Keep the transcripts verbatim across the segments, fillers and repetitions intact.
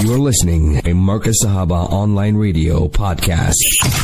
You're listening to Marcus Sahaba Online Radio Podcast.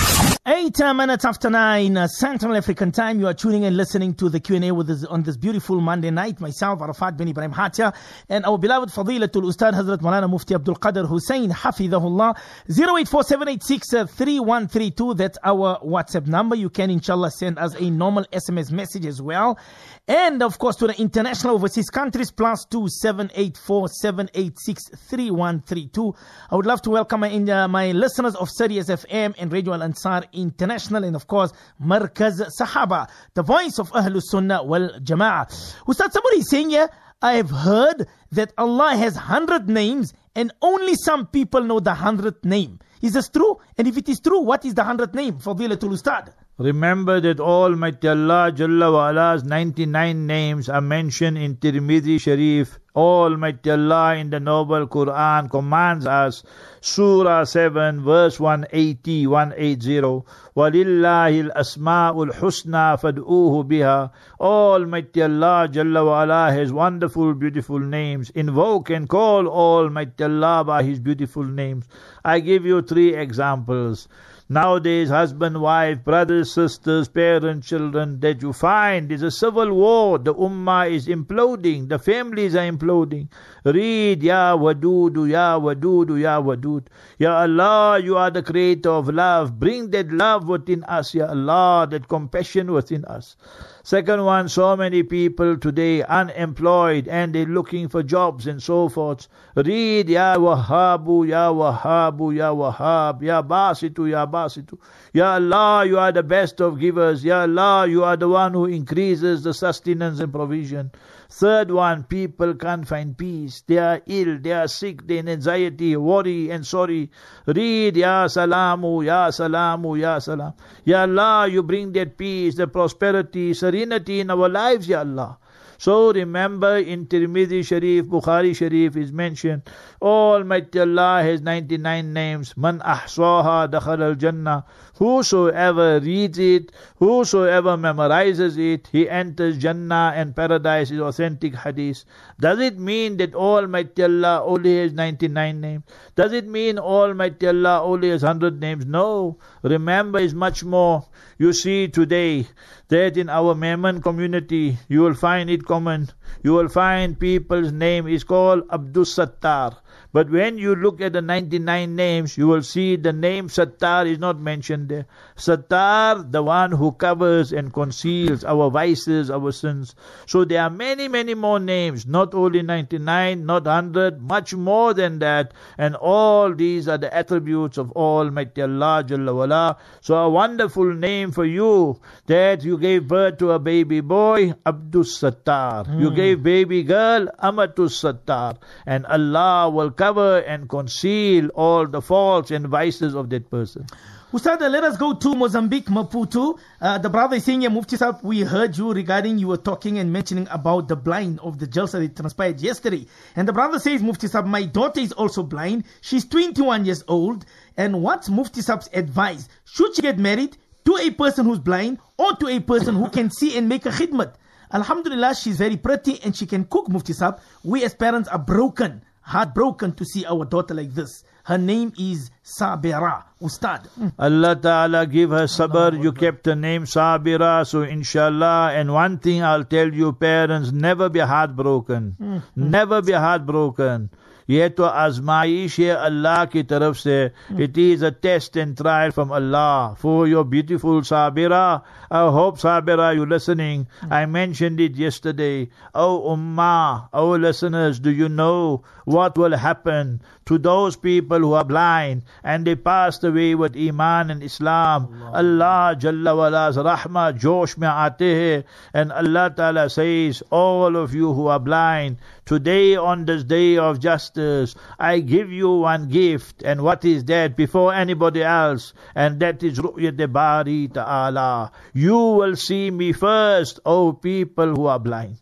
Eight uh, minutes after nine, uh, Central African time. You are tuning and listening to the Q and A with us on this beautiful Monday night. Myself, Arafat bin Ibrahim Hatia, and our beloved Fadilatul Ustad Hazrat Maulana Mufti Abdul Qadir Hussein Hafidhahullah. zero eight four seven eight six three one three two. That's our WhatsApp number. You can inshallah send us a normal S M S message as well. And of course to the international overseas countries, plus two seven eight four seven eight six three one three two. I would love to welcome my, uh, my listeners of Sirius F M and Radio Al Ansar International, and of course Markaz Sahaba, the voice of Ahlus Sunnah wal Jama'ah. Ustad, somebody is saying here, I have heard that Allah has hundred names and only some people know the hundredth name. Is this true? And if it is true, what is the hundredth name? Fadilatul Ustad. Remember that Almighty Allah Jalla wa Ala's ninety-nine names are mentioned in Tirmidhi Sharif. Almighty Allah in the Noble Quran commands us, Surah seven, verse one eighty, one eighty, وَلِلَّهِ الْأَسْمَاءُ الْحُسْنَى فَادْعُوهُ بِهَا. Almighty Allah Jalla wa Ala has wonderful, beautiful names. Invoke and call Almighty Allah by His beautiful names. I give you three examples. Nowadays, husband, wife, brothers, sisters, parents, children, that you find is a civil war. The ummah is imploding. The families are imploding. Read, Ya Wadudu, Ya Wadudu, Ya Wadud. Ya Allah, you are the creator of love. Bring that love within us, Ya Allah, that compassion within us. Second one, so many people today unemployed and they're looking for jobs and so forth. Read, Ya Wahhabu, Ya Wahhabu, Ya Wahhab, Ya Basitu, Ya Basitu. Ya Allah, you are the best of givers. Ya Allah, you are the one who increases the sustenance and provision. Third one, people can't find peace. They are ill, they are sick, they in anxiety, worry and sorry. Read, Ya Salamu, Ya Salamu, Ya Salam. Ya Allah, you bring that peace, the prosperity, serenity in our lives, Ya Allah. So remember, in Tirmidhi Sharif, Bukhari Sharif is mentioned, Almighty Allah has ninety-nine names. Man ahsaha dakhal al-jannah. Whosoever reads it, whosoever memorizes it, he enters Jannah and paradise, is authentic hadith. Does it mean that Almighty Allah only has ninety-nine names? Does it mean Almighty Allah only has one hundred names? No. Remember, is much more. You see today that in our Memon community, you will find it common. You will find people's name is called Abdul Sattar. But when you look at the ninety-nine names, you will see the name Sattar is not mentioned there. Sattar, the one who covers and conceals our vices, our sins. So there are many, many more names, not only ninety-nine, not one hundred, much more than that. And all these are the attributes of Almighty Allah Jalla wala. So a wonderful name for you, that you gave birth to a baby boy, Abdul Sattar. Mm. You gave baby girl, Amatul Sattar. And Allah will cover and conceal all the faults and vices of that person. Ustad, let us go to Mozambique, Maputo. Uh, the brother is saying, yeah, Mufti Sahib, we heard you regarding, you were talking and mentioning about the blind of the Jalsa that transpired yesterday. And the brother says, Mufti Sahib, my daughter is also blind. She's twenty-one years old. And what's Mufti Sahib's advice? Should she get married to a person who's blind or to a person who can see and make a khidmat? Alhamdulillah, she's very pretty and she can cook, Mufti Sahib. We as parents are broken, heartbroken to see our daughter like this. Her name is Sabira. Ustad. Allah Ta'ala give her sabr. You kept the name Sabira. So inshallah. And one thing I'll tell you, parents, never be heartbroken. Mm-hmm. Never be heartbroken. ये तो आजमाइश है अल्लाह की तरफ से. It is a test and trial from Allah for your beautiful Sabira. I hope, Sabira, you're listening. I mentioned it yesterday. Oh Ummah, oh listeners, do you know what will happen to those people who are blind and they passed away with Iman and Islam? Allah Jalla wala's rahmah josh mein aate hai. And Allah Ta'ala says, all of you who are blind, today on this day of justice, I give you one gift. And what is that? Before anybody else. And that is Ru'yat Bari Ta'ala. You will see me first, O people who are blind.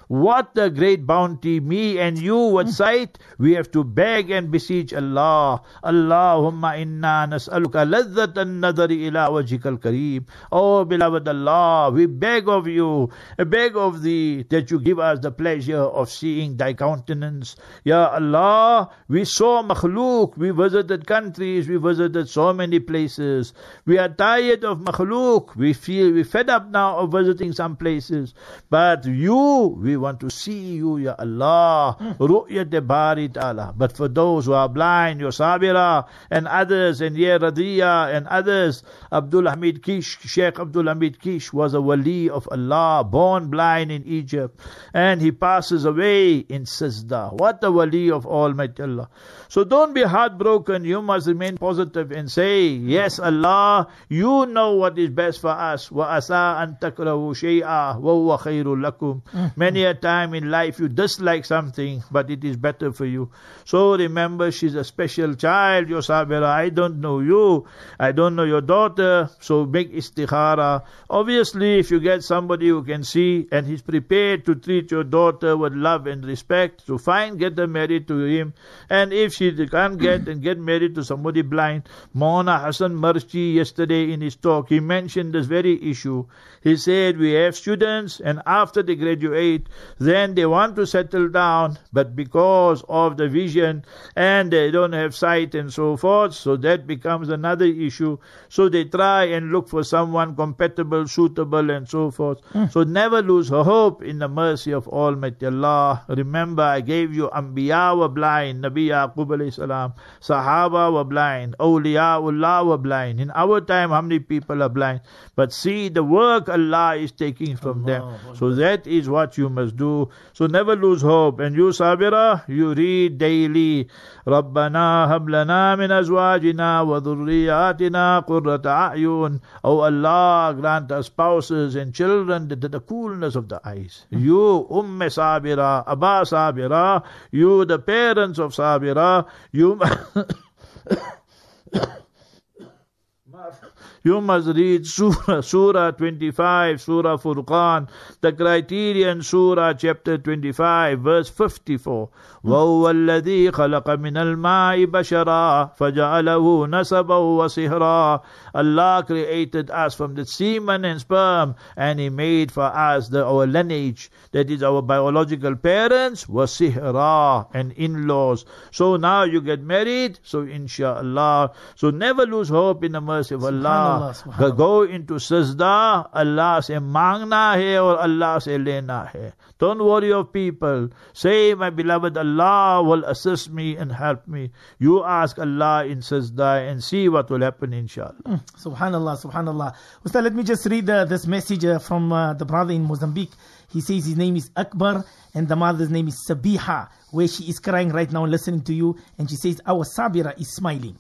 What a great bounty. Me and you, what sight? We have to beg and beseech Allah. Allahumma inna nas'aluka ladhat an-nadari ila wajhikal kareem. Oh beloved Allah, we beg of you, beg of thee that you give us the pleasure of seeing thy countenance. Ya Allah, we saw makhluk, we visited countries, we visited so many places. We are tired of makhluk. We feel we fed up now of visiting some places. But you, we want to see you, Ya Allah. Ru'yat Bari Ta'ala. But for those who are blind, your Sabira and others, and Ya Radiya and others, Abdul Hamid Kish, Sheikh Abdul Hamid Kish was a wali of Allah, born blind in Egypt, and he passes away in Sajda. What a wali of Almighty Allah. So don't be heartbroken. You must remain positive and say, yes, Allah, you know what is best for us. Wa asa an takrahu shay'a wa huwa khairul lakum. Many a time in life you dislike something, but it is better for you. So remember, she's a special child, your Sabira. I don't know you. I don't know your daughter. So make istikhara. Obviously, if you get somebody who can see and he's prepared to treat your daughter with love and respect, so fine, get her married to him. And if she can't get and get married to somebody blind, Maulana Hassan Marchi yesterday in his talk, he mentioned this very issue. He said, we have students and after they graduate, then they want to settle down, but because of the vision and they don't have sight and so forth, so that becomes another issue. So they try and look for someone compatible, suitable and so forth. Mm. So never lose hope in the mercy of Almighty Allah. Remember, I gave you Anbiya were blind, Nabi Yaqub alayhi salam, Sahaba were blind, Awliyaullah were blind. In our time, how many people are blind? But see the work Allah is taking from Allah, them. So that is what you must do. So never lose hope. And you, Sabira, you read daily, Rabbana hab lana min azwajina wa dhurriyatina qurrata a'yun. Oh Allah, grant us spouses and children the, the coolness of the eyes. You, Umm Sabira, Abba Sabira, you, the parents of Sabira, you You must read Surah, Surah twenty-five, Surah Furqan, the criterion Surah chapter twenty-five, verse fifty-four. وَهُوَ الَّذِي خَلَقَ مِنَ الْمَاءِ بَشَرًا فَجَعَلَهُ نَسَبًا وَسِحْرًا. Allah created us from the semen and sperm, and He made for us the, our lineage, that is our biological parents, وَسِحْرًا, and in-laws. So now you get married, so inshallah. So never lose hope in the mercy of Allah. Go into sajda, Allah se mangna hai or Allah se lena hai. Don't worry of people. Say, my beloved, Allah will assist me and help me. You ask Allah in sajda and see what will happen, inshallah. Mm, subhanallah, subhanallah. Ustad, let me just read uh, this message uh, from uh, the brother in Mozambique. He says his name is Akbar and the mother's name is Sabiha, where she is crying right now listening to you. And she says, our Sabira is smiling.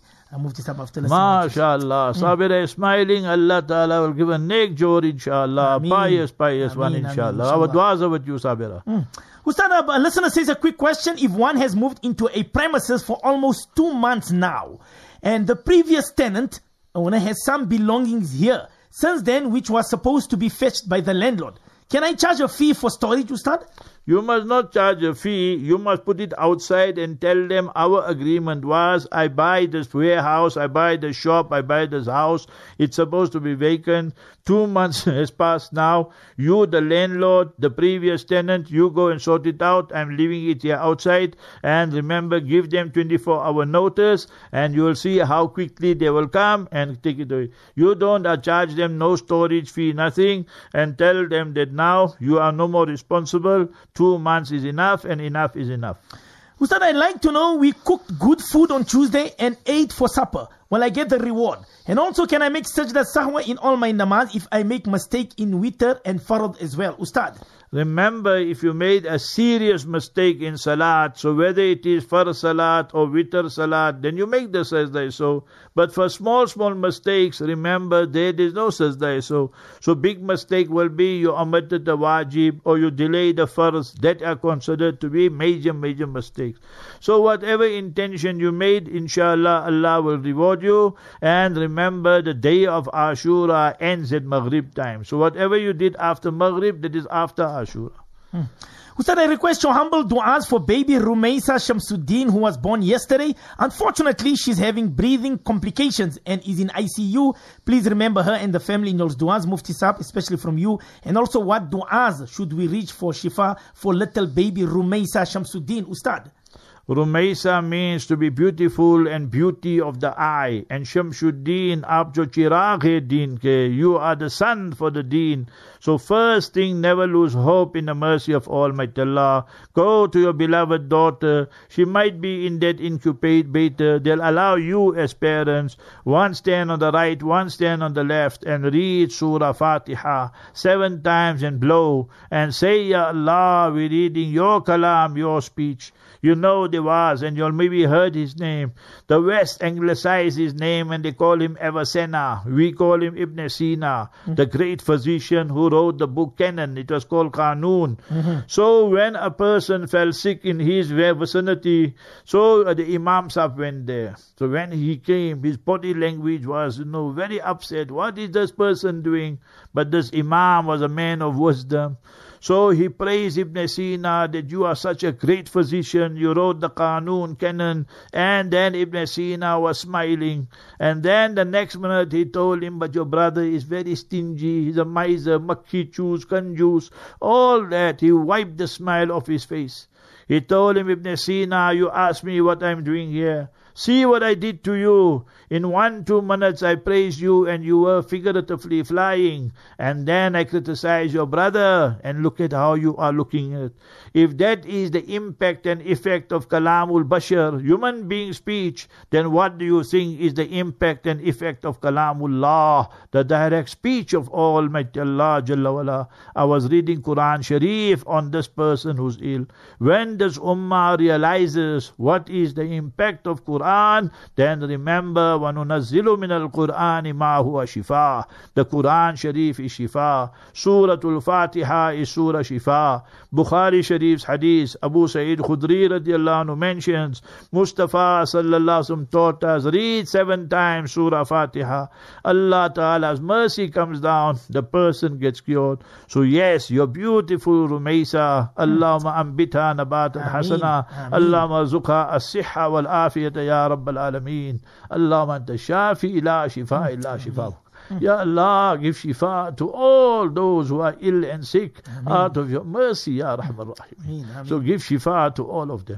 MashaAllah. Sabira is smiling. Allah Ta'ala will give a neck jor, inshallah. Ameen. Pious, pious Ameen. One, inshallah. Our du'as are with you, Sabira. Mm. Ustad, a listener says a quick question. If one has moved into a premises for almost two months now, and the previous tenant owner has some belongings here since then, which was supposed to be fetched by the landlord, can I charge a fee for storage, Ustad? You must not charge a fee. You must put it outside and tell them our agreement was, I buy this warehouse, I buy this shop, I buy this house. It's supposed to be vacant. Two months has passed now. You, the landlord, the previous tenant, you go and sort it out. I'm leaving it here outside. And remember, give them twenty-four hour notice and you will see how quickly they will come and take it away. You don't uh, charge them no storage fee, nothing, and tell them that now you are no more responsible. Two months is enough and enough is enough. Ustad, I'd like to know, we cooked good food on Tuesday and ate for supper. Will I get the reward? And also, can I make sajda sahwa in all my namaz if I make mistake in witr and farad as well? Ustad. Remember, if you made a serious mistake in salat, so whether it is fard salat or witr salat, then you make the sajda so. But for small, small mistakes, remember, there is no sajda so. So big mistake will be you omitted the wajib or you delayed the farz. That are considered to be major, major mistakes. So whatever intention you made, inshallah, Allah will reward you. And remember, the day of Ashura ends at Maghrib time. So whatever you did after Maghrib, that is after Ashura. Hmm. Ustad, I request your humble du'as for baby Rumeisa Shamsuddin, who was born yesterday. Unfortunately, she's having breathing complications and is in I C U. Please remember her and the family in those du'as, Mufti Saab, especially from you. And also, what du'as should we reach for Shifa for little baby Rumeisa Shamsuddin, Ustad? Rumeisa means to be beautiful and beauty of the eye. And Shamsuddin, aap jo chirag hai deen ke, you are the sun for the deen. So first thing, never lose hope in the mercy of Almighty Allah. Go to your beloved daughter. She might be in that incubator. They'll allow you as parents, one stand on the right, one stand on the left, and read Surah Fatiha seven times and blow. And say, Ya Allah, we're reading your kalam, your speech. You know there was, and you'll maybe heard his name. The West anglicized his name and they call him Avicenna. We call him Ibn Sina, mm-hmm. the great physician who wrote the book Canon. It was called Qanun. Mm-hmm. So when a person fell sick in his vicinity, so uh, the Imam Sahib went there. So when he came, his body language was, you know, very upset. What is this person doing? But this Imam was a man of wisdom. So he praised Ibn Sina that you are such a great physician. You wrote the Qanun, Canon. And then Ibn Sina was smiling. And then the next minute he told him, but your brother is very stingy. He's a miser, makhi choose, kanjus. All that. He wiped the smile off his face. He told him, Ibn Sina, you asked me what I'm doing here. See what I did to you. In one, two minutes I praised you and you were figuratively flying. And then I criticized your brother and look at how you are looking at. If that is the impact and effect of Kalamul Bashar, human being speech, then what do you think is the impact and effect of Kalamullah, the direct speech of Almighty Allah Jalla wala? I was reading Quran Sharif on this person who's ill. When this Ummah realizes what is the impact of Quran, then remember, وَنُنَزِّلُ مِنَ الْقُرْآنِ مَا هُوَ شِفَاء. The Quran Sharif is Shifa. Suratul Fatiha is Surah Shifa. Bukhari Sharif's Hadith, Abu Sa'id Khudri radiallahu anhu mentions, Mustafa sallallahu alaihi wasallam taught us, read seven times Surah Fatiha. Allah Ta'ala's mercy comes down, the person gets cured. So yes, you're beautiful Rumeisa. Allahumma ambitha nabatan hasana. Allahumma zukha as-sihha wal-afiyata ya Rabbal Alameen. Allahumma anta shafi ila shifa illa shifa. Ya Allah, give shifa to all those who are ill and sick. Ameen. Out of your mercy, Ya Rahman Rahim. So give shifa to all of them.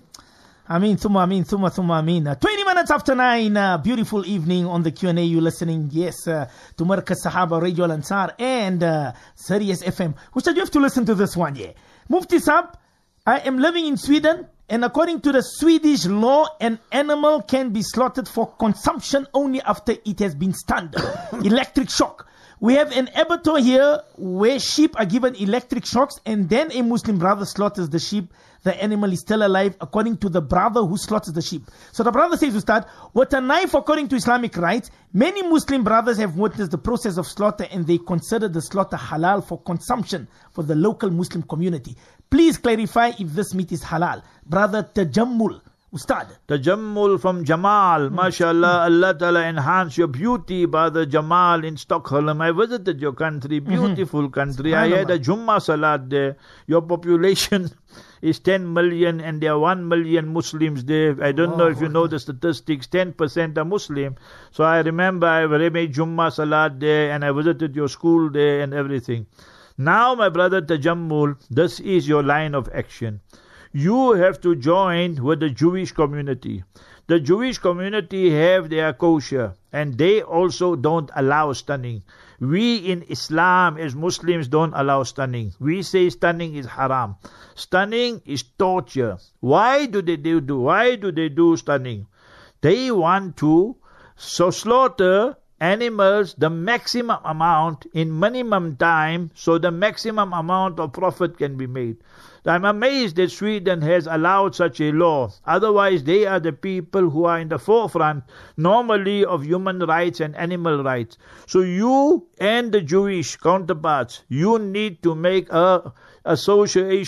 Ameen, thumma ameen, thumma thumma ameen. twenty minutes after nine, uh, beautiful evening on the Q and A. You listening, yes, uh, to Markaz Sahaba Radio Al Ansar and uh, Sirius F M. Ustad, you have to listen to this one, yeah. Mufti Saab, I am living in Sweden, and according to the Swedish law, an animal can be slaughtered for consumption only after it has been stunned. Electric shock. We have an abattoir here where sheep are given electric shocks, and then a Muslim brother slaughters the sheep. The animal is still alive according to the brother who slaughters the sheep. So the brother says, Ustad, with a knife according to Islamic rites, many Muslim brothers have witnessed the process of slaughter and they consider the slaughter halal for consumption for the local Muslim community. Please clarify if this meat is halal. Brother Tajammul, Ustad. Tajammul from Jamal. MashaAllah, Allah Ta'ala enhance your beauty, Brother Jamal in Stockholm. I visited your country, beautiful mm-hmm. country. I had a Jummah Salat there. Your population is ten million and there are one million Muslims there. I don't oh, know if you know the statistics. ten percent are Muslim. So I remember I made Jummah Salat there and I visited your school there and everything. Now, my brother Tajammul, this is your line of action. You have to join with the Jewish community. The Jewish community have their kosher and they also don't allow stunning. We in Islam as Muslims don't allow stunning. We say stunning is haram. Stunning is torture. Why do they do, why do they do stunning? They want to so slaughter animals the maximum amount in minimum time so the maximum amount of profit can be made. I'm amazed that Sweden has allowed such a law. Otherwise, they are the people who are in the forefront normally of human rights and animal rights. So you and the Jewish counterparts, you need to make a association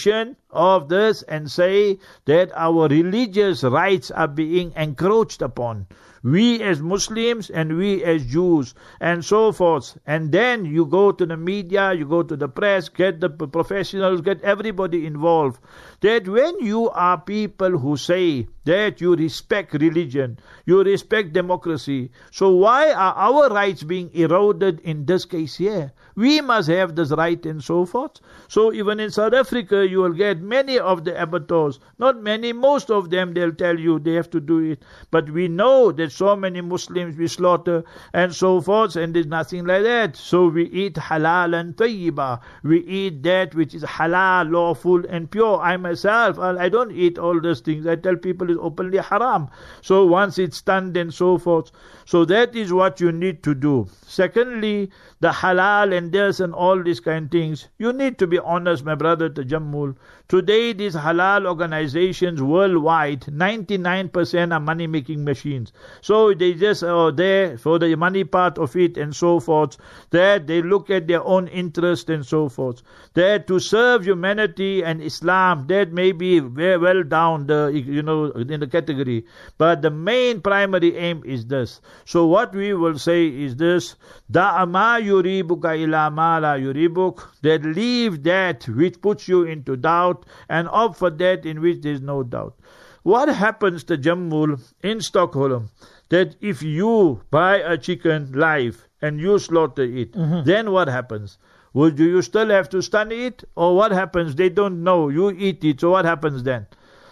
of this and say that our religious rights are being encroached upon. We as Muslims and we as Jews and so forth. And then you go to the media, you go to the press, get the professionals, get everybody involved. That when you are people who say that you respect religion, you respect democracy, so why are our rights being eroded in this case here? We must have this right and so forth. So even in South Africa, you will get many of the abattoirs. Not many, most of them, they'll tell you they have to do it. But we know that so many Muslims we slaughter and so forth, and there's nothing like that. So we eat halal and tayyiba. We eat that which is halal, lawful and pure. I myself, I don't eat all those things. I tell people it's openly haram. So once it's done and so forth. So that is what you need to do. Secondly, the halal and this and all these kind of things, you need to be honest, my brother Tajammul. Today, these halal organizations worldwide, ninety-nine percent are money-making machines. So they just are there for the money part of it and so forth. That they look at their own interest and so forth. That to serve humanity and Islam, that may be very well down the, you know, in the category. But the main primary aim is this. So what we will say is this: Da'ama yuribuka ila ma la yuribuk, that leave that which puts you into doubt and opt for that in which there is no doubt. What happens to Tajammul in Stockholm? That if you buy a chicken live and you slaughter it, mm-hmm. then what happens? Would you, you still have to stun it? Or what happens? They don't know. You eat it. So what happens then?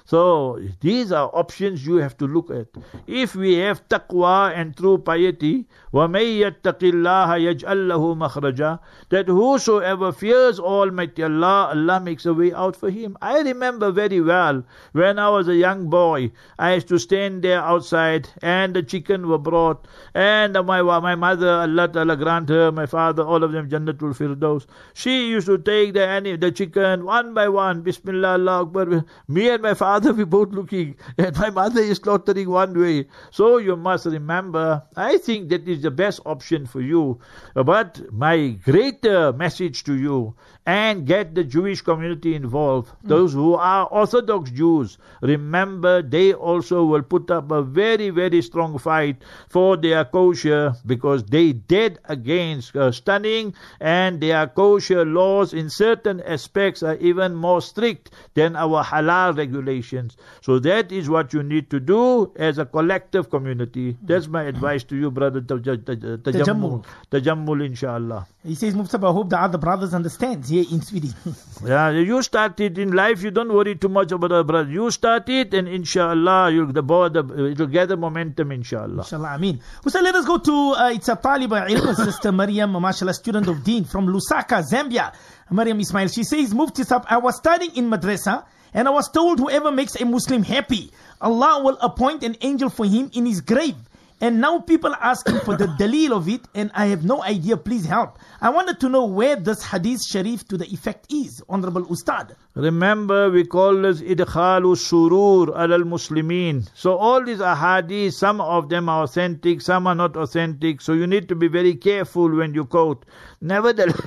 So these are options you have to look at. If we have taqwa and true piety, وَمَن يَتَّقِ اللَّهَ يَجْعَلْ لَهُ مَخْرَجًا, that whosoever fears Almighty Allah, Allah makes a way out for him. I remember very well when I was a young boy, I used to stand there outside and the chicken were brought, and my my mother, Allah Ta'ala grant her, my father, all of them Jannatul Firdaus. She used to take the, the chicken one by one, Bismillah, Allah Akbar. Me and my father, we both looking, and my mother is slaughtering one way. So you must remember, I think that is the best option for you. But my greater message to you, and get the Jewish community involved. Mm. Those who are Orthodox Jews, remember they also will put up a very, very strong fight for their kosher, because they dead against uh, stunning, and their kosher laws in certain aspects are even more strict than our halal regulations. So that is what you need to do as a collective community. That's my advice to you, brother Tajammul. Tajammul, inshallah. He says, Muftaba, I hope the other brothers understand here in Sweden. Yeah, you start it in life, you don't worry too much about the brother. You start it, and inshallah, you'll, the board, it'll gather momentum, inshallah. Inshallah, Ameen. So let us go to, uh, it's a Taliba ilm, Sister Maryam, mashallah, student of Deen from Lusaka, Zambia. Maryam Ismail, she says, Mufti Sahab, I was studying in madrasa, and I was told whoever makes a Muslim happy, Allah will appoint an angel for him in his grave. And now people are asking for the dalil of it, and I have no idea. Please help. I wanted to know where this hadith sharif to the effect is, Honorable Ustad. Remember, we call this idkhalu surur al muslimin. So all these ahadith, some of them are authentic, some are not authentic. So you need to be very careful when you quote. Nevertheless,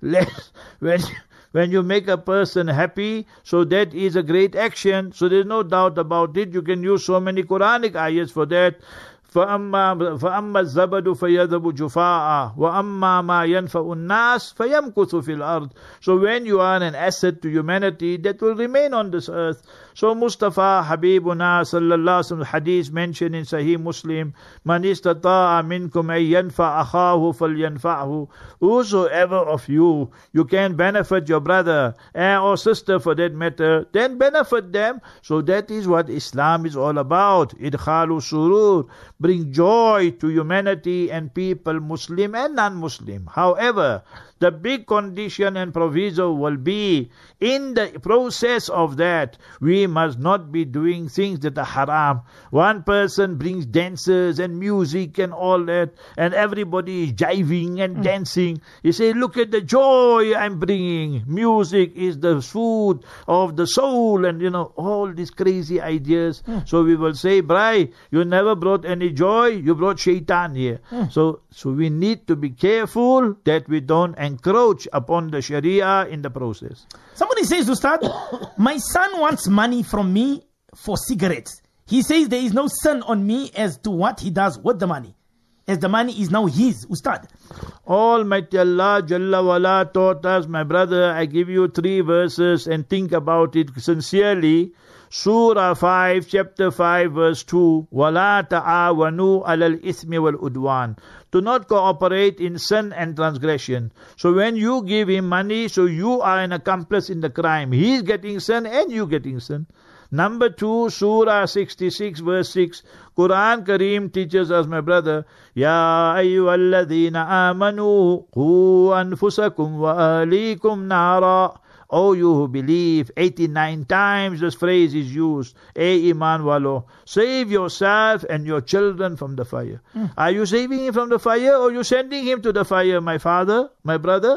when When you make a person happy, so that is a great action. So there's no doubt about it. You can use so many Quranic ayahs for that. فَأَمَّا فَأَمَّا الزَّبَدُ فَيَذَبُ جُفَاءً وَأَمَّا مَا يَنْفَعُ النَّاسِ فَيَمْكُثُ فِي الْأَرْضِ. So when you are an asset to humanity, that will remain on this earth. So Mustafa Habibuna sallallahu alaihi wasallam hadith mentioned in Sahih Muslim, Man istata'a minkum ay yanfa akhahu falyanfa'hu. Whosoever of you, you can benefit your brother or sister for that matter, then benefit them. So that is what Islam is all about. Idkhalu surur. Bring joy to humanity and people, Muslim and non-Muslim. However, the big condition and proviso will be, in the process of that, we must not be doing things that are haram. One person brings dancers and music and all that, and everybody is jiving and mm. dancing. You say, look at the joy I'm bringing. Music is the food of the soul, and you know, all these crazy ideas. Mm. So we will say, Brai, you never brought any joy, you brought shaitan here. Mm. So, so we need to be careful that we don't encroach upon the Sharia in the process. Somebody says, Ustad, my son wants money from me for cigarettes. He says there is no sin on me as to what he does with the money, as the money is now his, Ustad. Almighty Allah Jalla wala taught us, my brother, I give you three verses and think about it sincerely. Surah five, chapter five, verse two. وَلَا تَعَاوَنُوا عَلَى الْإِثْمِ وَالْعُدْوَانِ. Do not cooperate in sin and transgression. So when you give him money, so you are an accomplice in the crime. He is getting sin and you getting sin. Number two, Surah sixty-six, verse six. Quran Kareem teaches us, my brother, Ya ayyuhalladhina amanu qu anfusakum wa ahlikum nara. O you who believe, eighty-nine times this phrase is used. E iman walo. Save yourself and your children from the fire. Mm. Are you saving him from the fire or are you sending him to the fire, my father, my brother?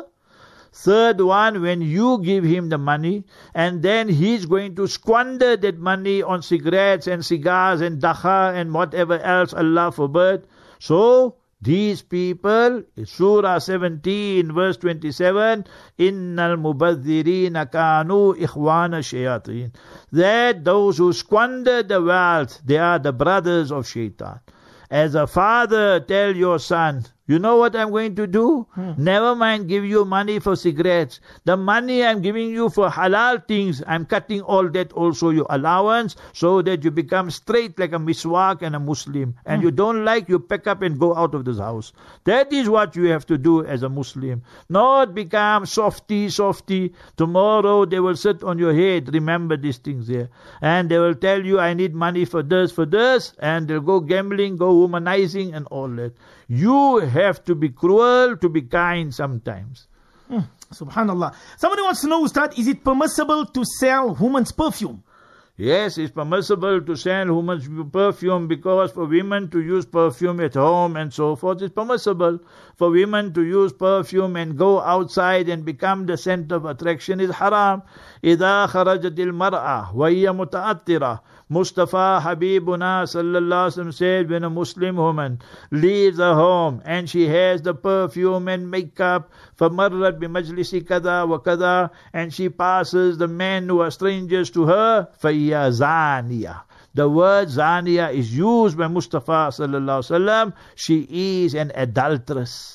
Third one, when you give him the money and then he's going to squander that money on cigarettes and cigars and dakha and whatever else Allah forbid. So, these people, Surah seventeen, verse twenty-seven, Innal mubadhirina kanu ikhwana shayateen. That those who squander the wealth, they are the brothers of shaitan. As a father, tell your son, you know what I'm going to do? Hmm. Never mind give you money for cigarettes. The money I'm giving you for halal things, I'm cutting all that also, your allowance, so that you become straight like a miswak and a Muslim. And hmm. you don't like, you pack up and go out of this house. That is what you have to do as a Muslim. Not become softy, softy. Tomorrow they will sit on your head. Remember these things here. And they will tell you, I need money for this, for this. And they'll go gambling, go womanizing and all that. You have to be cruel to be kind sometimes. Mm, Subhanallah. Somebody wants to know, Ustad, is it permissible to sell women's perfume? Yes, it's permissible to sell women's perfume because for women to use perfume at home and so forth, it's permissible. For women to use perfume and go outside and become the center of attraction is haram. إِذَا خَرَجَتِ الْمَرْأَةِ وَهِيَ مُتَأَطِّرَةٌ. Mustafa Habibuna sallallahu alaihi wasallam said, when a Muslim woman leaves her home and she has the perfume and makeup, فَمَرَّتْ بِمَجْلِسِ كَذَا وَكَذَا, and she passes the men who are strangers to her, فَيَّا زَانِيَةٌ. The word Zaniya is used by Mustafa sallallahu alaihi wasallam. She is an adulteress.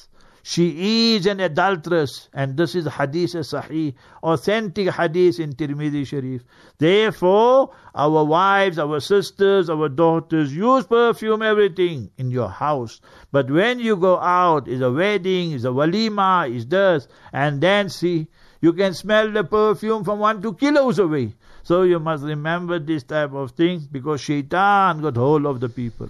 She is an adulteress, and this is hadith sahih, authentic hadith in Tirmidhi Sharif. Therefore, our wives, our sisters, our daughters, use perfume, everything in your house. But when you go out, is a wedding, is a walima, is this, and then see, you can smell the perfume from one, two kilos away. So you must remember this type of thing, because shaitan got hold of the people.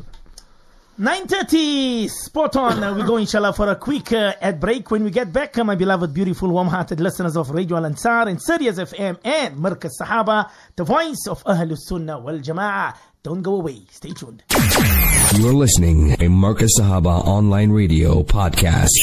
nine thirty, spot on. Uh, we go inshallah for a quick uh, ad break. When we get back, uh, my beloved, beautiful, warm-hearted listeners of Radio Al Ansar and Sirius F M and Markaz Sahaba, the voice of Ahlus Sunnah wal Jama'ah. Don't go away. Stay tuned. You're listening to Markaz Sahaba Online Radio Podcast.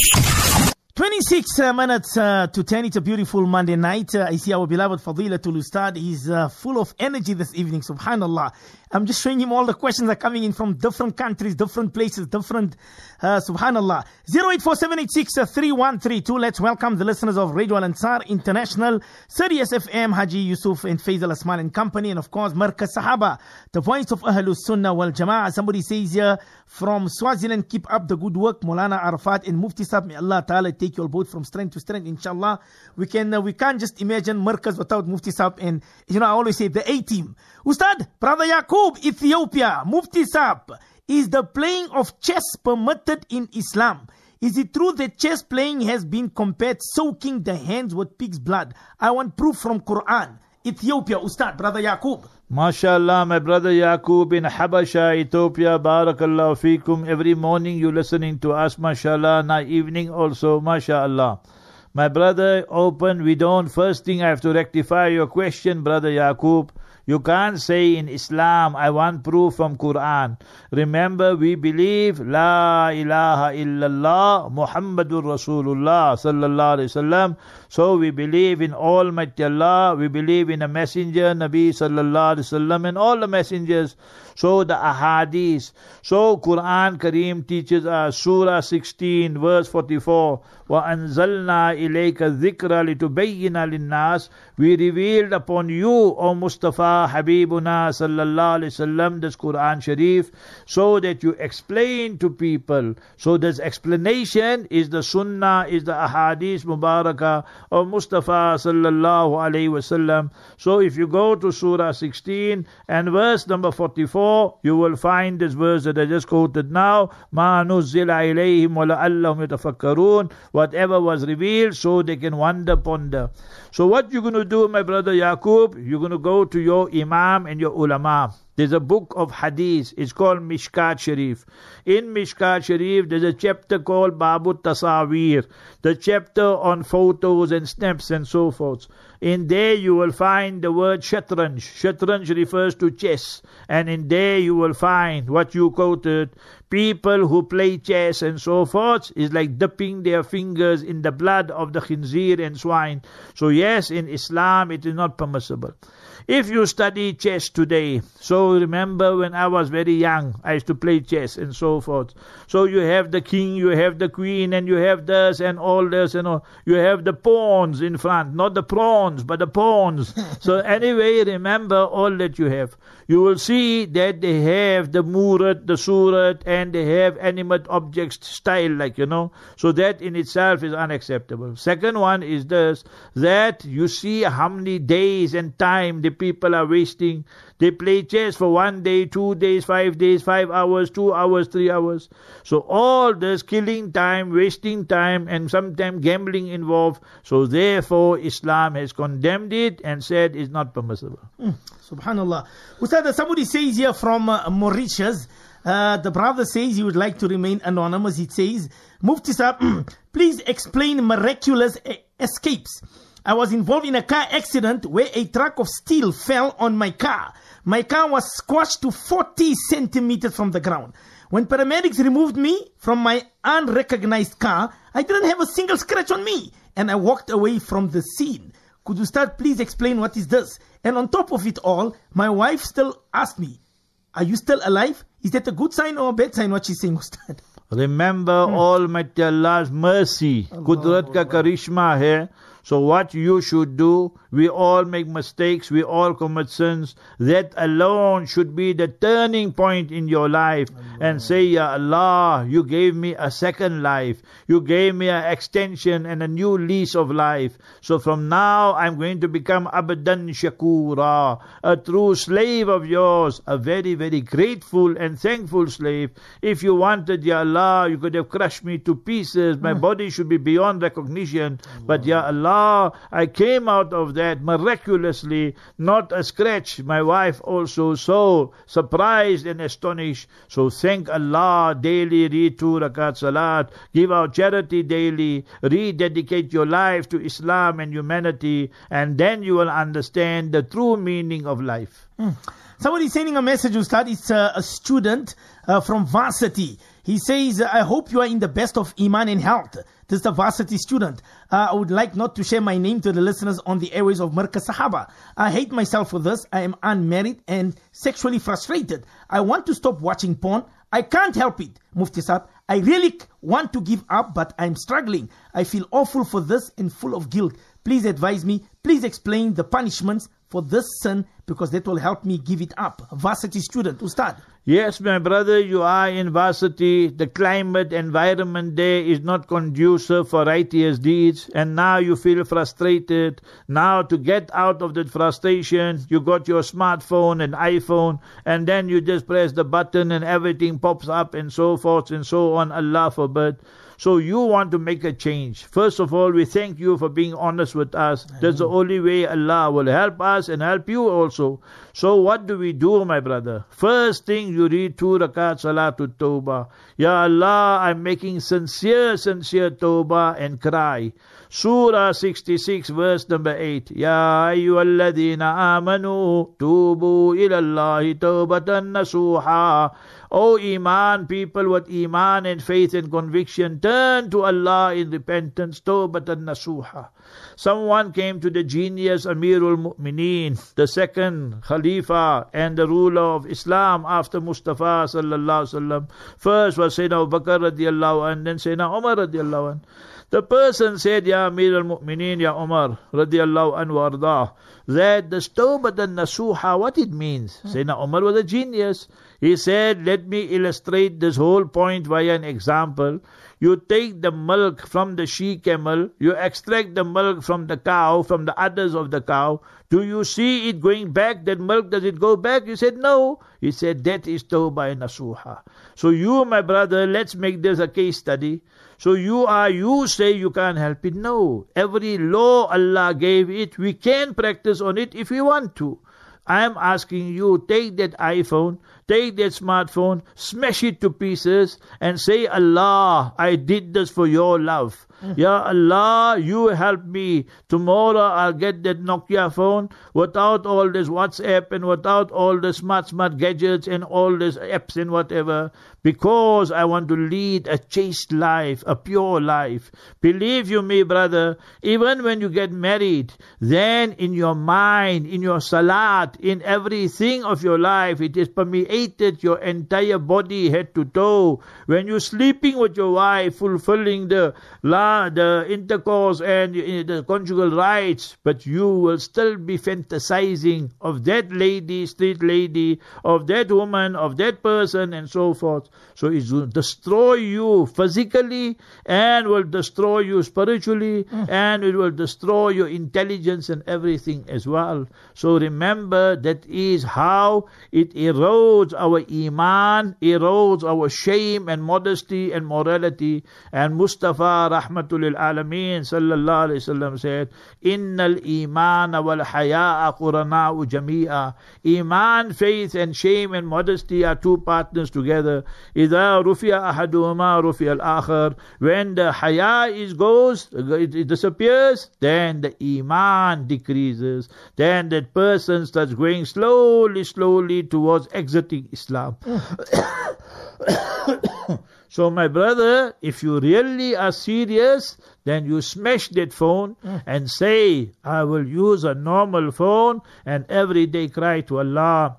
twenty-six uh, minutes uh, to ten. It's a beautiful Monday night. Uh, I see our beloved Fadilatul Ustad. He's uh, full of energy this evening. Subhanallah. I'm just showing him all the questions are coming in from different countries, different places, different, uh, subhanallah. zero eight four seven eight six three one three two. Let's welcome the listeners of Radio Al Ansar International, Sirius F M, Haji Yusuf and Faisal Asmal and Company, and of course, Markaz Sahaba, the voice of Ahlus Sunnah wal Jama'ah. Somebody says here, from Swaziland, keep up the good work, Maulana Arafat and Mufti Sahab. May Allah Ta'ala take your boat from strength to strength, inshallah. We can, uh, we can't just imagine Markaz without Mufti Sahab and, you know, I always say the A-team. Ustad, Brother Yaqub, Ethiopia, Mufti Sahab, is the playing of chess permitted in Islam? Is it true that chess playing has been compared soaking the hands with pig's blood? I want proof from Quran. Ethiopia, Ustad, Brother Yaqub. MashaAllah, my brother Yaqub in Habasha, Ethiopia, Barakallahu Fikum. Every morning you listening to us, MashaAllah, now evening also, MashaAllah. My brother, open, we don't. First thing I have to rectify your question, Brother Yaqub. You can't say in Islam, I want proof from Quran. Remember, we believe, La ilaha illallah, Muhammadur Rasulullah, sallallahu alayhi wasallam. So we believe in Almighty Allah, we believe in a messenger, Nabi sallallahu alayhi wasallam, and all the messengers. So the ahadith. So Quran Kareem teaches us, Surah sixteen, verse forty-four, وَأَنزَلْنَا إِلَيْكَ الذِّكْرَ لِتُبَيِّنَ لِلنَّاسِ. We revealed upon you, O Mustafa Habibuna sallallahu alayhi wasallam, this Quran Sharif, so that you explain to people. So this explanation is the Sunnah, is the Ahadith Mubarakah of Mustafa sallallahu alayhi wasallam. So if you go to Surah sixteen and verse number forty-four, you will find this verse that I just quoted now, مَا نُزِّلَ إِلَيْهِمْ وَلَعَلَّهُمْ يَتَفَكَّرُونَ. Whatever was revealed, so they can wonder, ponder. So what you're going to do, my brother Yaqub, you're going to go to your Imam and your Ulama. There's a book of Hadith. It's called Mishkat Sharif. In Mishkat Sharif, there's a chapter called Babu Tasawir, the chapter on photos and stamps and so forth. In there you will find the word Shatranj. Shatranj refers to chess. And in there you will find what you quoted. People who play chess and so forth is like dipping their fingers in the blood of the khinzir and swine. So yes, in Islam it is not permissible. If you study chess today, so remember when I was very young, I used to play chess and so forth. So you have the king, you have the queen, and you have this and all this and all. You have the pawns in front, not the prawns, but the pawns. So anyway, remember all that you have. You will see that they have the murat, the surat, and they have animate objects style, like, you know. So that in itself is unacceptable. Second one is this, that you see how many days and time the people are wasting. They play chess for one day, two days, five days, five hours, two hours, three hours. So all this killing time, wasting time, and sometimes gambling involved. So therefore Islam has condemned it and said it's not permissible. Mm, Subhanallah. Ustad, somebody says here from uh, Mauritius, uh, the brother says he would like to remain anonymous. It says, Mufti Sahab, please explain miraculous e- escapes. I was involved in a car accident where a truck of steel fell on my car. My car was squashed to forty centimeters from the ground. When paramedics removed me from my unrecognized car, I didn't have a single scratch on me, and I walked away from the scene. Could you start please explain what is this? And on top of it all, my wife still asked me, are you still alive? Is that a good sign or a bad sign, what she's saying, Ustad? Remember hmm. Almighty Allah's mercy, Qudrat ka karishma hai. So what you should do, we all make mistakes, we all commit sins. That alone should be the turning point in your life. Allah. And say, Ya Allah, you gave me a second life. You gave me an extension and a new lease of life. So from now, I'm going to become abadan shakura, a true slave of yours, a very, very grateful and thankful slave. If you wanted, Ya Allah, you could have crushed me to pieces. My mm. body should be beyond recognition. Allah. But Ya Allah, I came out of that miraculously, not a scratch. My wife also so surprised and astonished. So thank Allah daily, read two rakat salat, give out charity daily, rededicate your life to Islam and humanity, and then you will understand the true meaning of life. Mm. Somebody is sending a message, Ustad. It's uh, a student uh, from Varsity. He says, I hope you are in the best of Iman and health. This is a Varsity student. Uh, I would like not to share my name to the listeners on the airways of Markaz Sahaba. I hate myself for this. I am unmarried and sexually frustrated. I want to stop watching porn. I can't help it, Mufti Sahab. I really want to give up, but I'm struggling. I feel awful for this and full of guilt. Please advise me. Please explain the punishments for this sin, because that will help me give it up. Varsity student, Ustad. Yes, my brother, you are in varsity. The climate, environment there is not conducive for righteous deeds. And now you feel frustrated. Now to get out of that frustration, you got your smartphone and iPhone, and then you just press the button and everything pops up and so forth and so on. Allah forbid. So you want to make a change. First of all, we thank you for being honest with us. That's the only way Allah will help us and help you also. So what do we do, my brother? First thing, you read two rakat salatul tawbah. Ya Allah, I'm making sincere, sincere tawbah, and cry. Surah sixty-six, verse number eight. Ya ayyuhalladhina amanu tubu ilallahi tawbatan nasuha. O Iman people with Iman and faith and conviction, turn to Allah in repentance, tawbatan nasuha. Someone came to the genius Amirul Mu'mineen, the second Khalifa and the ruler of Islam after Mustafa sallallahu alaihi wasallam. First was Sayyidina Abu Bakr radiallahu anh, then Sayyidina Umar radiallahu anh. The person said, Ya Amir al-Mu'mineen, Ya Umar, radiallahu anhu ardah, that the tawbatan nasuha, what it means. Hmm. Sayyidina Umar was a genius. He said, let me illustrate this whole point via an example. You take the milk from the she-camel, you extract the milk from the cow, from the udders of the cow. Do you see it going back? That milk, does it go back? He said, no. He said, that is tawbah nasuha. So you, my brother, let's make this a case study. So you are, you say you can't help it. No. Every law Allah gave it, we can practice on it if we want to. I am asking you, take that iPhone, take that smartphone, smash it to pieces and say, Allah, I did this for your love. Mm. Ya Allah, you help me. Tomorrow I'll get that Nokia phone without all this WhatsApp and without all the smart, smart gadgets and all these apps and whatever, because I want to lead a chaste life, a pure life. Believe you me, brother, even when you get married, then in your mind, in your salat, in everything of your life, it is permeated your entire body, head to toe. When you're sleeping with your wife, fulfilling the la, the intercourse and the conjugal rights, but you will still be fantasizing of that lady, street lady, of that woman, of that person, and so forth. So it will destroy you physically and will destroy you spiritually, mm. and it will destroy your intelligence and everything as well. So remember, that is how it erodes our iman, erodes our shame and modesty and morality. And Mustafa rahmatul lil alameen sallallahu alayhi wasallam said, Innal iman wal haya'a qurana'u jami'a. Iman, faith and shame and modesty are two partners together. إذا رفع أحدهما رفع الآخر. When the haya is goes, it, it disappears, then the iman decreases. Then that person starts going slowly, slowly towards exiting Islam. So my brother, if you really are serious, then you smash that phone mm. and say, I will use a normal phone and every day cry to Allah.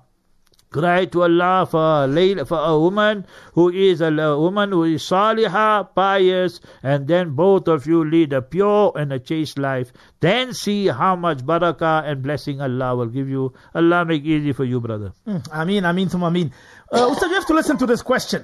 Cry to Allah for a, for a woman who is a, a woman who is salihah, pious, and then both of you lead a pure and a chaste life. Then see how much barakah and blessing Allah will give you. Allah make easy for you, brother. Mm, Ameen, Ameen, Thumma Ameen. Uh, Ustad, you have to listen to this question.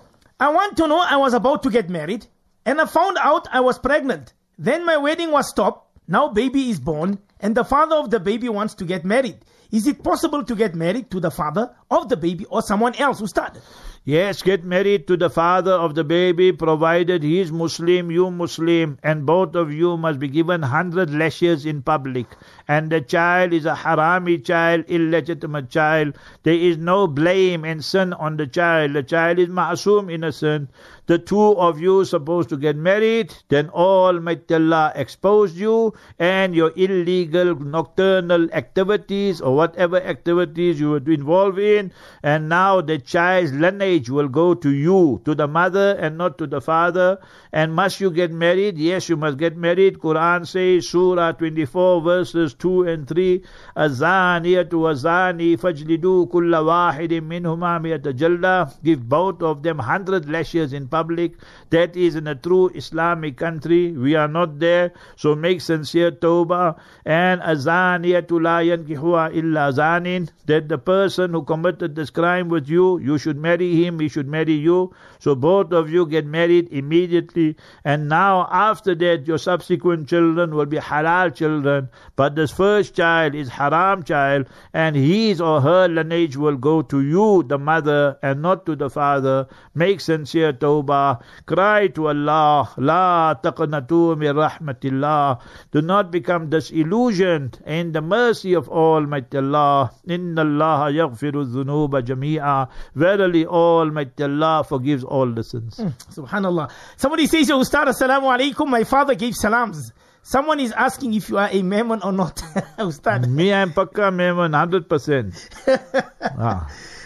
I want to know, I was about to get married and I found out I was pregnant. Then my wedding was stopped. Now baby is born and the father of the baby wants to get married. Is it possible to get married to the father of the baby or someone else, Ustad? Yes, get married to the father of the baby, provided he is Muslim, you Muslim, and both of you must be given hundred lashes in public. And the child is a harami child, illegitimate child. There is no blame and sin on the child. The child is ma'asum, innocent. The two of you supposed to get married, then Almighty Allah exposed you and your illegal nocturnal activities or whatever activities you were involved in, and now the child's lineage will go to you, to the mother and not to the father. And must you get married? Yes, you must get married. Quran says, Surah twenty-four verses two and three, Azaniyatu azani fajlidu kulla wahidin minhuma miyata jalda. Give both of them hundred lashes in public. That is in a true Islamic country. We are not there. So make sincere tawbah. And azaniyatu la yankihuha illa zanin. That the person who committed this crime with you, you should marry him, he should marry you. So both of you get married immediately. And now after that, your subsequent children will be halal children. But this first child is haram child, and his or her lineage will go to you, the mother, and not to the father. Make sincere tawbah. Cry to Allah. La taqnatu min rahmatillah. Do not become disillusioned in the mercy of Almighty Allah. Inna Allah yaghfiru dhunuba jami'a. Verily Almighty Allah forgives all the sins. Mm, Subhanallah. Somebody says, Ustad, assalamu alaikum. My father gave salams. Someone is asking if you are a Memon or not. Ustad. Me, I'm Pakka Memon, one hundred percent. ah.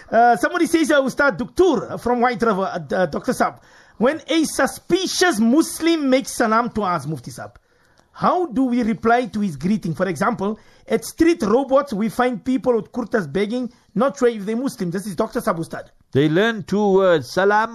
Uh, somebody says, uh, Ustad Duktur from White River, uh, uh, Doctor Saab, when a suspicious Muslim makes salam to us, Mufti Saab, how do we reply to his greeting? For example, at street robots, we find people with kurtas begging, not sure if they're Muslim. This is Doctor Saab, Ustad. They learn two words, Salam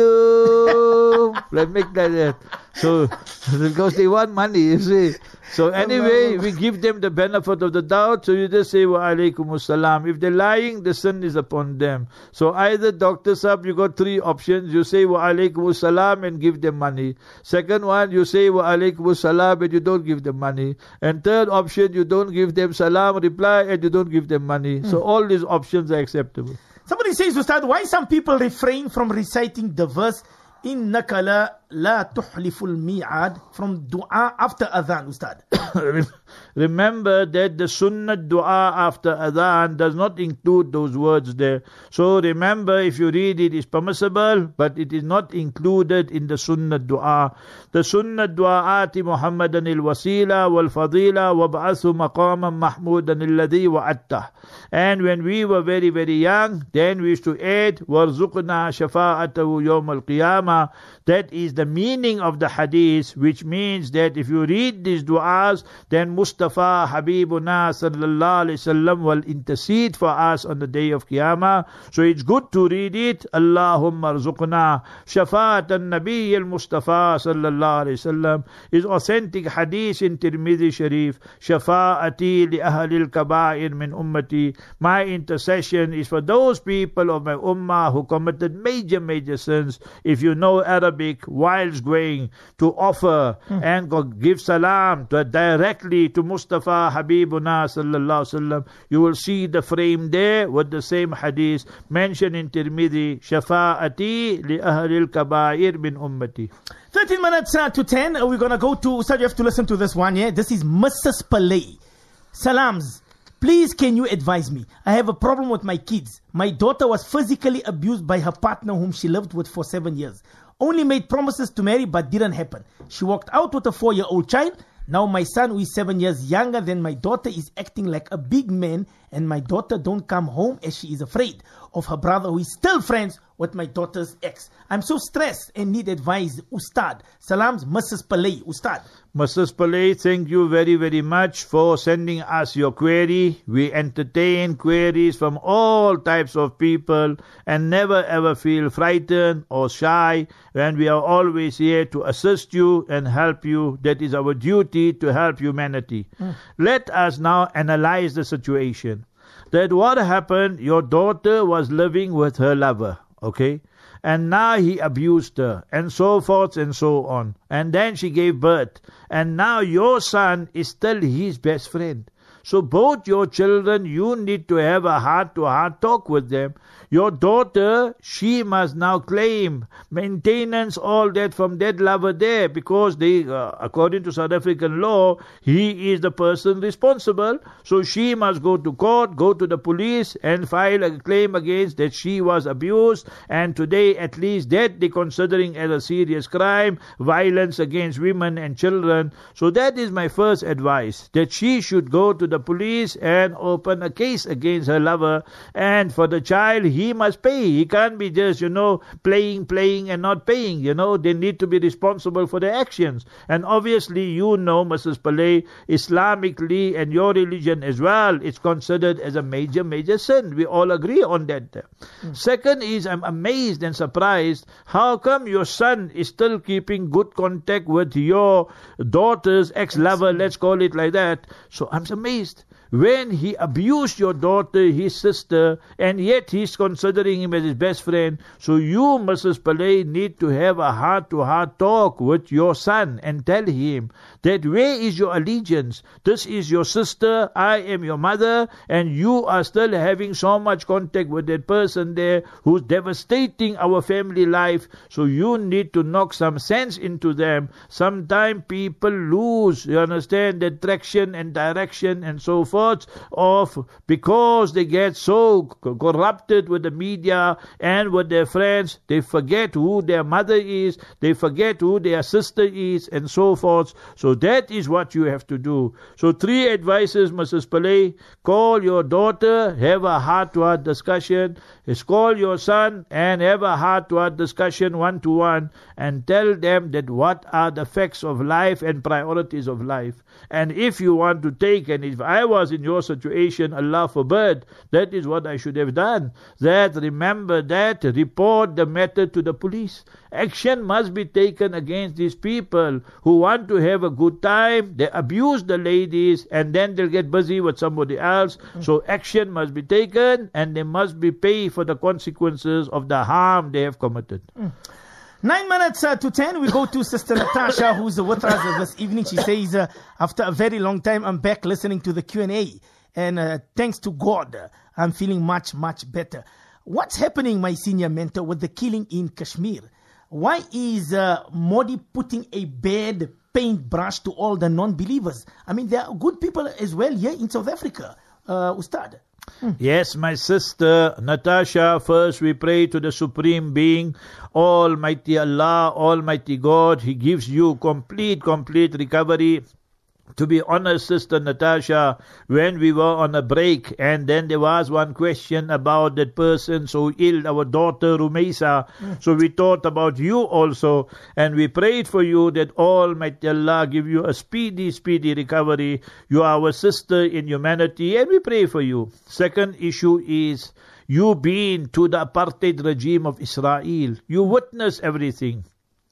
Alaikum. Let's make that. So, because they want money, you see. So anyway, we give them the benefit of the doubt. So you just say, Wa Alaikum Salam. If they're lying, the sin is upon them. So either, Doctor Saab, you got three options. You say Wa Alaikum Salam and give them money. Second one, you say Wa Alaikum Salam and you don't give them money. And third option, you don't give them salam, reply, and you don't give them money. Hmm. So all these options are acceptable. Somebody says, Ustad, why some people refrain from reciting the verse إِنَّكَ لَا لَا تُحْلِفُ الْمِيعَادِ from dua after adhan, Ustad? Remember that the sunnah dua after adhan does not include those words there. So remember, if you read it, it's permissible, but it is not included in the sunnah dua. The sunnah dua ati Muhammadan il-wasila wal-fadila wab'athu maqaman mahmudan alladhi wa'attah. And when we were very, very young, then we used to add warzuqna shafa'atahu yawm al-qiyamah. That is the meaning of the hadith, which means that if you read these du'as, then Mustafa Habibuna sallallahu alayhi wasallam will intercede for us on the day of Qiyamah. So it's good to read it. Allahumma arzuqna shafa'at al-Nabi al-Mustafa sallallahu alayhi wasallam. Is authentic hadith in Tirmidhi Sharif. Shafa'ati li ahli al-kaba'ir min ummati. My intercession is for those people of my ummah who committed major, major sins. If you know Arabic, whilst going to offer hmm. and go give salam to directly to Mustafa Habibuna sallallahu alaihi wasallam, you will see the frame there with the same hadith mentioned in Tirmidhi, Shafa'ati li ahli al-kaba'ir min ummati. thirteen minutes uh, to ten, uh, we're going to go to, Ustad, you have to listen to this one, yeah? This is Missus Palay. Salams. Please, can you advise me? I have a problem with my kids. My daughter was physically abused by her partner whom she lived with for seven years. Only made promises to marry but didn't happen. She walked out with a four-year-old child. Now my son, who is seven years younger than my daughter, is acting like a big man, and my daughter don't come home as she is afraid of her brother who is still friends with my daughter's ex. I'm so stressed and need advice, Ustad. Salams, Missus Palay, Ustad. Missus Palay, thank you very, very much for sending us your query. We entertain queries from all types of people and never ever feel frightened or shy, and we are always here to assist you and help you. That is our duty, to help humanity. Mm. Let us now analyze the situation. That what happened, your daughter was living with her lover, okay? And now he abused her, and so forth and so on. And then she gave birth. And now your son is still his best friend. So both your children, you need to have a heart-to-heart talk with them. Your daughter, she must now claim maintenance, all that from that lover there, because they, uh, according to South African law, he is the person responsible. So she must go to court, go to the police and file a claim against that she was abused. And today, at least that they considering as a serious crime, violence against women and children. So that is my first advice, that she should go to the police and open a case against her lover. And for the child, he He must pay. He can't be just, you know, playing, playing and not paying. You know, they need to be responsible for their actions. And obviously, you know, Missus Palay, Islamically and your religion as well, it's considered as a major, major sin. We all agree on that. Mm. Second is, I'm amazed and surprised, how come your son is still keeping good contact with your daughter's ex-lover, let's call it like that. So I'm amazed. When he abused your daughter, his sister, and yet he's considering him as his best friend. So you, Missus Palay, need to have a heart-to-heart talk with your son and tell him that where is your allegiance? This is your sister, I am your mother, and you are still having so much contact with that person there who's devastating our family life. So you need to knock some sense into them. Sometimes people lose, you understand, the traction and direction and so forth. forth of, because they get so corrupted with the media and with their friends, they forget who their mother is, they forget who their sister is, and so forth. So that is what you have to do. So three advices, Missus Pillay: call your daughter, have a heart-to-heart discussion. Is call your son and have a heart-to-heart discussion one-to-one, and tell them that what are the facts of life and priorities of life. And if you want to take, and if I was in your situation, Allah forbid, that is what I should have done. That, remember that, report the matter to the police. Action must be taken against these people who want to have a good time. They abuse the ladies and then they'll get busy with somebody else. Mm. So action must be taken and they must be paid for the consequences of the harm they have committed. Mm. Nine minutes uh, to ten, we go to Sister Natasha, who's with us this evening. She says, uh, after a very long time, I'm back listening to the Q and A. And uh, thanks to God, uh, I'm feeling much, much better. What's happening, my senior mentor, with the killing in Kashmir? Why is uh, Modi putting a bad paintbrush to all the non-believers? I mean, there are good people as well here in South Africa, uh, Ustad. Hmm. Yes, my sister Natasha, first we pray to the Supreme Being, Almighty Allah, Almighty God. He gives you complete, complete recovery. To be honest, Sister Natasha, when we were on a break and then there was one question about that person so ill, our daughter Rumeisa. Mm. So we thought about you also and we prayed for you that Almighty Allah give you a speedy, speedy recovery. You are our sister in humanity and we pray for you. Second issue is you being to the apartheid regime of Israel. You witness everything.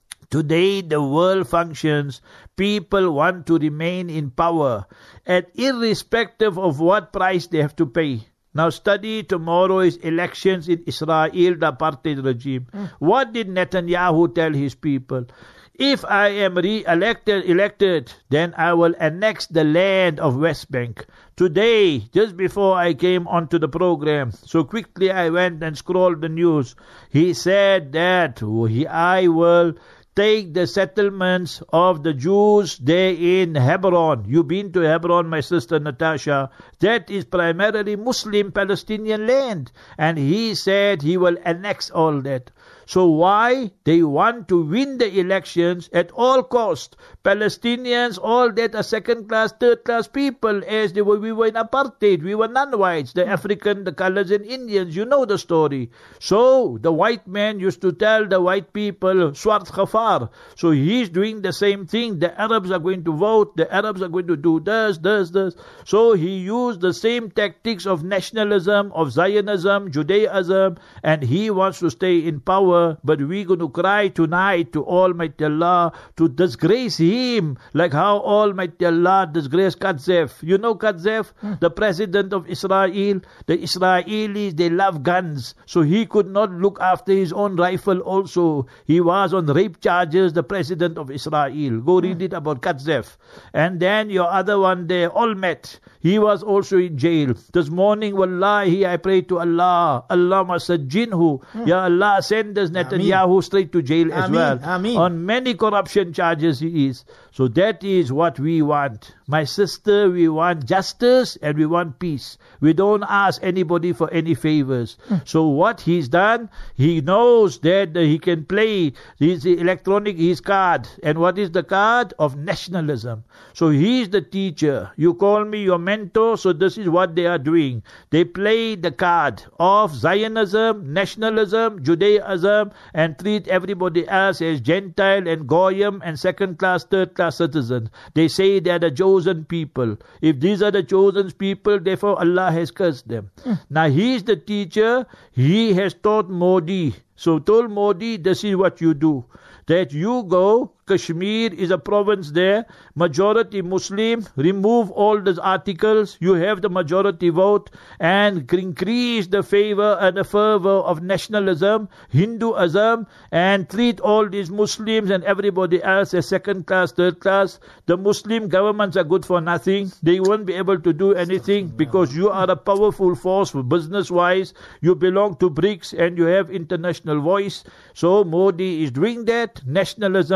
Today the world functions, people want to remain in power, and irrespective of what price they have to pay. Now study tomorrow's elections in Israel, the apartheid regime. Mm. What did Netanyahu tell his people? If I am re-elected, elected, then I will annex the land of West Bank. Today, just before I came onto the program, so quickly I went and scrolled the news. He said that he, I will take the settlements of the Jews there in Hebron. You've been to Hebron, my sister Natasha. That is primarily Muslim Palestinian land. And he said he will annex all that. So why? They want to win the elections at all cost. Palestinians, all that are second-class, third-class people, as they were, we were in apartheid. We were non-whites, the African, the colors and Indians. You know the story. So the white man used to tell the white people, Swart Khafar. So he's doing the same thing. The Arabs are going to vote. The Arabs are going to do this, this, this. So he used the same tactics of nationalism, of Zionism, Judaism, and he wants to stay in power. But we're going to cry tonight to Almighty Allah to disgrace him, like how Almighty Allah disgraced Qadzef. You know Qadzef, hmm. the president of Israel. The Israelis, they love guns, so he could not look after his own rifle also. He was on rape charges, the president of Israel. Go read hmm. it about Qadzef. And then your other one there, Olmert, he was also in jail. This morning, wallahi, I pray to Allah, Allah masajinhu, hmm. Ya Allah, send us Netanyahu Ameen. straight to jail as Ameen. well. Ameen. On many corruption charges he is. So that is what we want. My sister, we want justice and we want peace. We don't ask anybody for any favors. Mm. So what he's done, he knows that he can play his electronic, his card. And what is the card? Of nationalism. So he's the teacher. You call me your mentor, so this is what they are doing. They play the card of Zionism, nationalism, Judaism, and treat everybody else as Gentile and Goyim and second-class, third-class citizens. They say they are the chosen people. If these are the chosen people, therefore Allah has cursed them. Mm. Now he is the teacher. He has taught Modi. So told Modi, this is what you do. That you go, Kashmir is a province there, majority Muslim, remove all these articles, you have the majority vote, and increase the favor and the fervor of nationalism, Hinduism, and treat all these Muslims and everybody else as second class, third class. The Muslim governments are good for nothing. They won't be able to do anything because you are a powerful force business-wise. You belong to BRICS and you have international voice. So Modi is doing that. Nationalism is becoming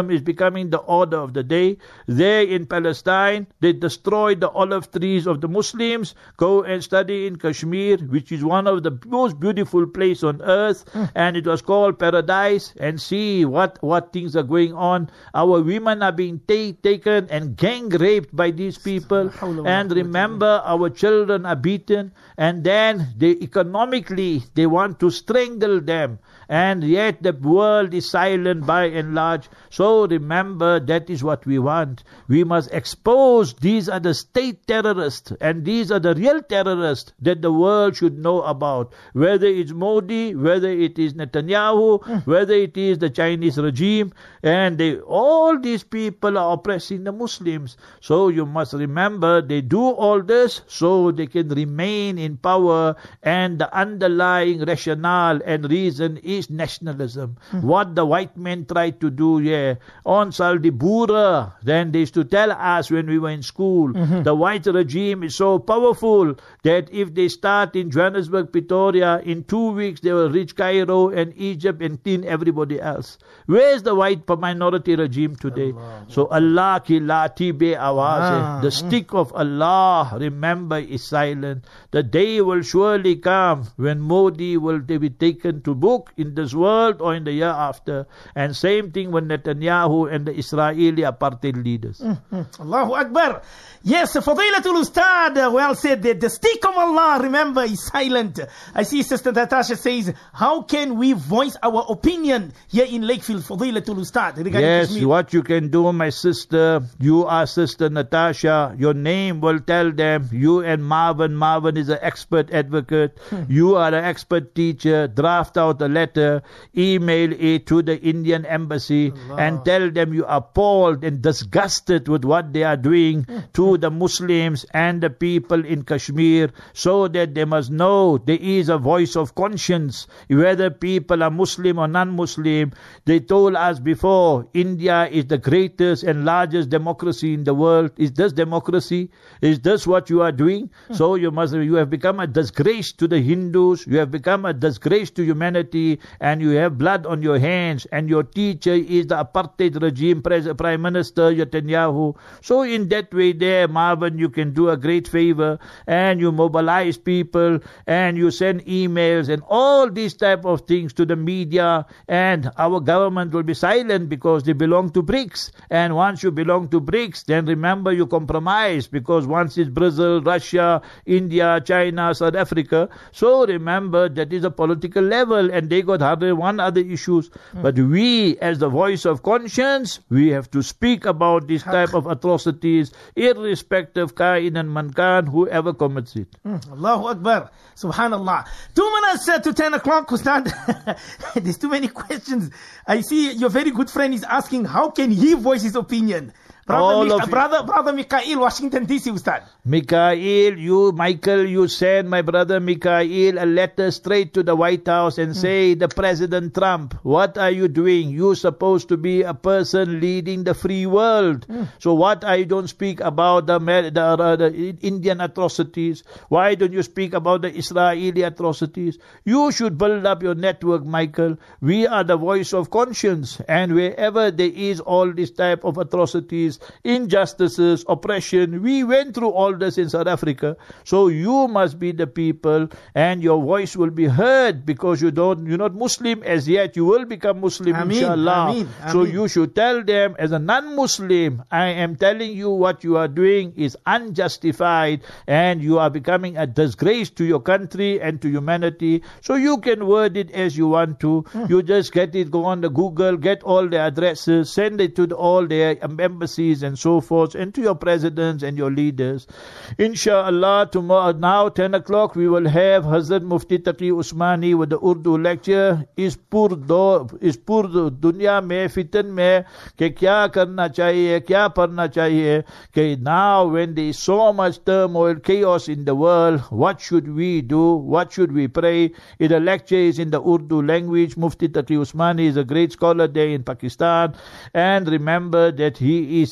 becoming the order of the day. There in Palestine, they destroyed the olive trees of the Muslims. Go and study in Kashmir, which is one of the most beautiful places on earth, mm. and it was called paradise, and see what, what things are going on. Our women are being ta- taken and gang raped by these people, and remember, our children are beaten, and then they economically, they want to strangle them, and yet the world is silent by and large. So remember, that is what we want. We must expose, these are the state terrorists, and these are the real terrorists that the world should know about. Whether it's Modi, whether it is Netanyahu, whether it is the Chinese regime, and they, all these people are oppressing the Muslims. So you must remember, they do all this so they can remain in power, and the underlying rationale and reason is nationalism. Mm-hmm. What the white men tried to do here, on Saldibura, then they used to tell us when we were in school, mm-hmm. the white regime is so powerful that if they start in Johannesburg, Pretoria, in two weeks they will reach Cairo and Egypt and clean everybody else. Where is the white minority regime today? Allah. So Allah ki lati be awaz, the stick of Allah, remember, is silent. The day will surely come when Modi will be taken to book in this world or in the year after. And same thing with Netanyahu and the Israeli apartheid leaders. Mm-hmm. Allahu Akbar. Yes, Fadilatul Ustad, uh, well said that the stick of Allah, remember, is silent. I see Sister Natasha says, how can we voice our opinion here in Lakefield, Fadilatul Ustad? Yes, Kashmir? What you can do, my sister, you are Sister Natasha, your name will tell them, you and Marvin, Marvin is an expert advocate, hmm. you are an expert teacher, draft out a letter, email it to the Indian embassy, Allah. And tell them you are appalled and disgusted with what they are doing hmm. to the Muslims and the people in Kashmir, so that they must know there is a voice of conscience, whether people are Muslim or non-Muslim. They told us before, India is the greatest and largest democracy in the world. Is this democracy? Is this what you are doing? Hmm. So you must, you have become a disgrace to the Hindus, you have become a disgrace to humanity, and you have blood on your hands, and your teacher is the apartheid regime, Prime Minister Netanyahu. So in that way there, Marvin, you can do a great favor, and you mobilize people, and you send emails and all these type of things to the media, and our government will be silent because they belong to BRICS. And once you belong to BRICS, then remember you compromise, because once it's Brazil, Russia, India, China, South Africa. So remember, that is a political level, and they got hardly one other issues. Mm. But we, as the voice of conscience, we have to speak about this type of atrocities, irrespective kain and mankan, whoever commits it. Mm. Allahu Akbar. Subhanallah. Two minutes uh, to ten o'clock, Ustad. There's too many questions. I see your very good friend is asking, how can he voice his opinion? Brother, Mich- brother, brother Mikhail, Washington D C, Ustad. Mikhail, you, Michael, you send my brother Mikhail a letter straight to the White House and mm. say, the President Trump, what are you doing? You're supposed to be a person leading the free world. Mm. So what are you don't speak about the, the, uh, the Indian atrocities? Why don't you speak about the Israeli atrocities? You should build up your network, Michael. We are the voice of conscience, and wherever there is all this type of atrocities, injustices, oppression, we went through all this in South Africa. So you must be the people, and your voice will be heard, because you don't, you're not Muslim as yet. You will become Muslim, Ameen, inshallah. Ameen, Ameen. So you should tell them, as a non-Muslim, I am telling you what you are doing is unjustified, and you are becoming a disgrace to your country and to humanity. So you can word it as you want to. Mm. You just get it, go on the Google, get all the addresses, send it to the, all their embassies and so forth, and to your presidents and your leaders. Inshallah, tomorrow, now ten o'clock, we will have Hazrat Mufti Taqi Usmani with the Urdu lecture. Is pur do, is pur dunya mein, fitan mein, ke kya karna chahiye, kya parna chahiye, ke now when there is so much turmoil, chaos in the world, what should we do? What should we pray? In the lecture is in the Urdu language. Mufti Taqi Usmani is a great scholar there in Pakistan, and remember that he is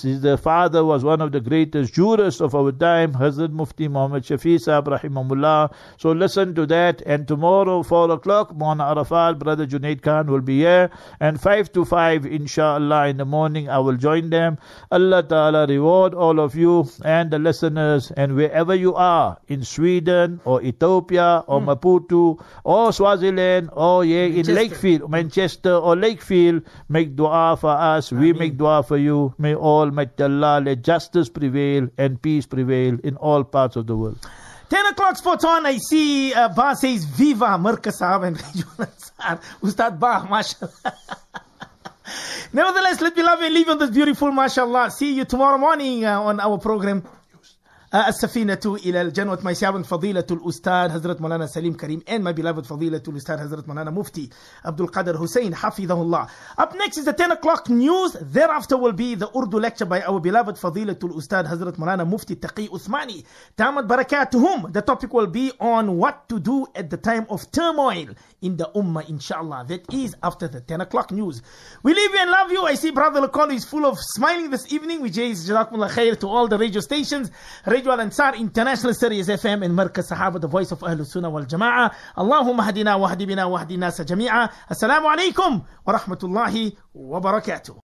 His, his the father was one of the greatest jurists of our time, Hazrat Mufti Muhammad Shafi Sahib Rahimahullah. So listen to that. And tomorrow, four o'clock, Maulana Arafat, Brother Junaid Khan will be here. And five to five, inshallah, in the morning, I will join them. Allah Ta'ala reward all of you and the listeners. And wherever you are, in Sweden or Ethiopia or mm. Maputo or Swaziland or yeah, in Lakefield, Manchester or Lakefield, make dua for us. Ameen. We make dua for you. May Almighty Allah let justice prevail and peace prevail in all parts of the world. ten o'clock spot on. I see uh, Ba says Viva Markaz Sahaba and Rajul Ansar. Ustad Ba, mashallah. Nevertheless, let me love you and leave you on this beautiful mashallah. See you tomorrow morning uh, on our program. السفينة إلى الجنة with myself and فضيلة الأستاذ Hazrat Maulana Salim Karim and my beloved فضيلة الأستاذ Hazrat Maulana Mufti Abdul Qadir Hussein حفظه. Up next is the ten o'clock news. Thereafter will be the Urdu lecture by our beloved فضيلة الأستاذ Hazrat Maulana Mufti Taqi Uthmani Damat Barakatuhum. The topic will be on what to do at the time of turmoil in the Ummah, inshallah. That is after the ten o'clock news. We leave you and love you. I see Brother Lakolo is full of smiling this evening. We say Jazakumullah khair to all the radio stations. Radio Al-Ansar International Series F M and Markaz Sahaba, the voice of Ahlul Sunnah wal Jama'ah. Allahumma hadina wa hadi bina wa hadi nasa jami'a. Assalamu alaikum wa rahmatullahi wa barakatuh.